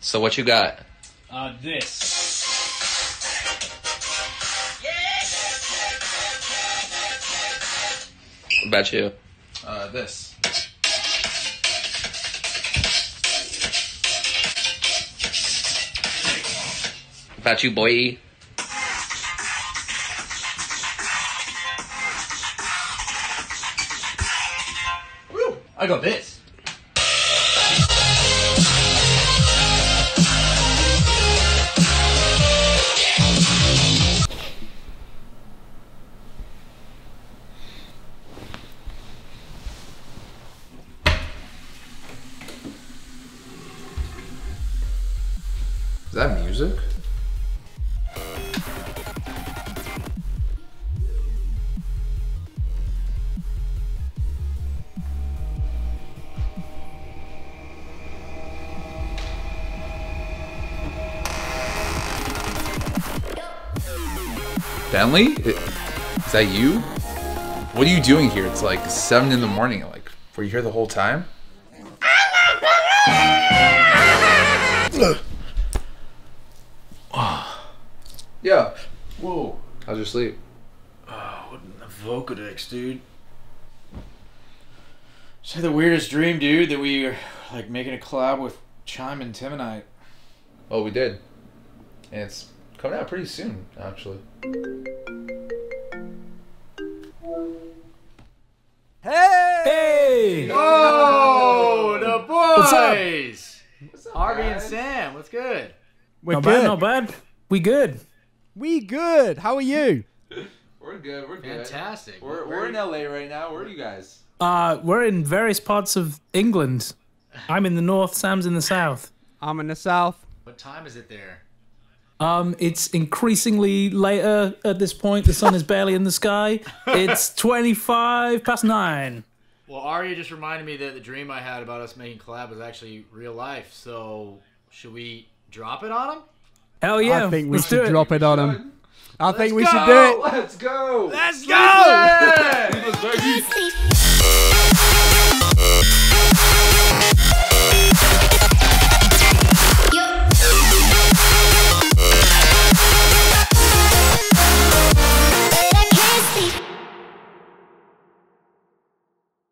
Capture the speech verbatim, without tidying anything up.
So what you got? Uh, this. What about you? Uh, this. What about you, boy? Woo! I got this. Is that music? Bentley? Is that you? What are you doing here? It's like seven in the morning. Like, were you here the whole time? Yeah. Whoa. How's your sleep? Oh, what a Vocodex, dude. Just had the weirdest dream, dude, that we were like making a collab with Chime and Timonite. Oh, we did. And it's coming out pretty soon, actually. Hey! Hey! Oh, the boys! What's up? Harvey and Sam, what's good? We're not good. bad, not bad. We good. We good. How are you? We're good, we're good. Fantastic. We're, we're in L A right now. Where are you guys? Uh, we're in various parts of England. I'm in the north, Sam's in the south. I'm in the south. What time is it there? Um, it's increasingly later at this point. The sun is barely in the sky. It's twenty-five past nine. Well, Arya just reminded me that the dream I had about us making collab was actually real life. So, should we drop it on him? Hell yeah. I think we let's should do it. drop it on him. I Let's think we go! should do it. Let's go! Let's go! Yeah!